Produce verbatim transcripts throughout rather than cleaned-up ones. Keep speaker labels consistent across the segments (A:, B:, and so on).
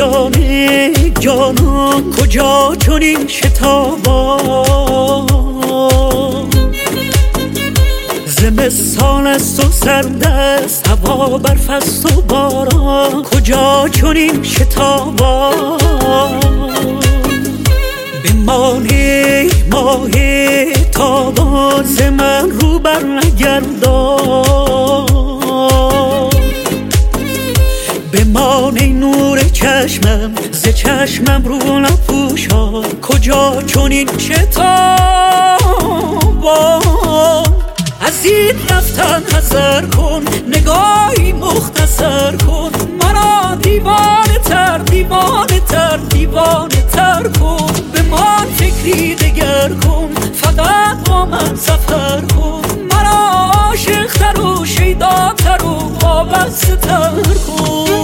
A: جان جانان کجا چنین شتابان، زمستان است و سرد است، هوا برف است و باران، کجا چنین شتابان. بمانی ماه تابان، ز من رو بر نگردان، بمانی نور چشمم، ز چشمم رو نپوشان، کجا چنین شتابان. از این رفتن حذر کن، نگاهی مختصر کن، مرا دیوانه تر دیوانه تر دیوانه تر کن. به من فکری دگر کن، فقط با من سفر کن، مرا عاشق تر و شیدا تر و وابسته تر کن.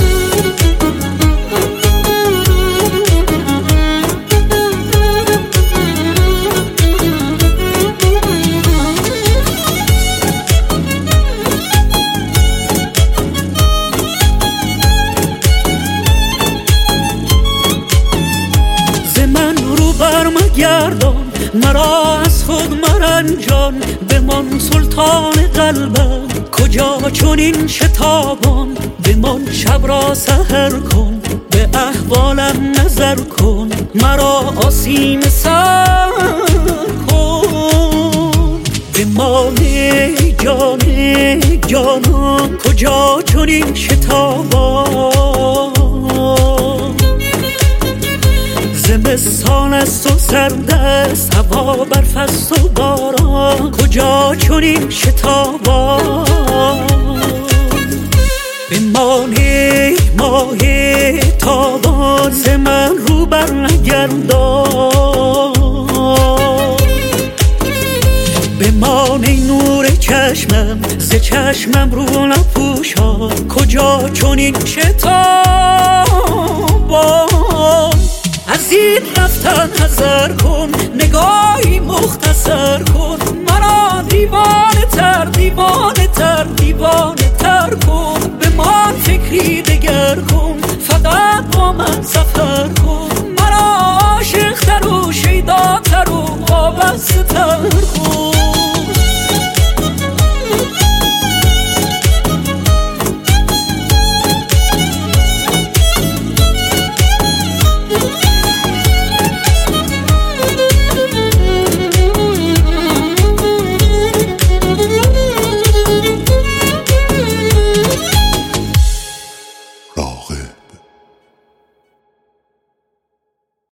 A: برمگردان مرا از خود مرنجان، بمان سلطان قلبم کجا چنین شتابان. بمان شب را سحر کن، به احوالم نظر کن، مرا آسیم سر کن. بمان جان جانان کجا چنین شتابان، زمستان است و سرد است، هوا برف است و باران، کجا چنین شتابان. بمانی ماه تابان، ز من رو بر نگردان، بمانی نور چشمم، ز چشمم رو نپوشان، کجا چنین شتابان. از این رفتن حذر کن، نگاهی مختصر کن، مرا دیوانه تر دیوانه تر دیوانه تر کن. به من فکری دگر کن، فقط با من سفر کن،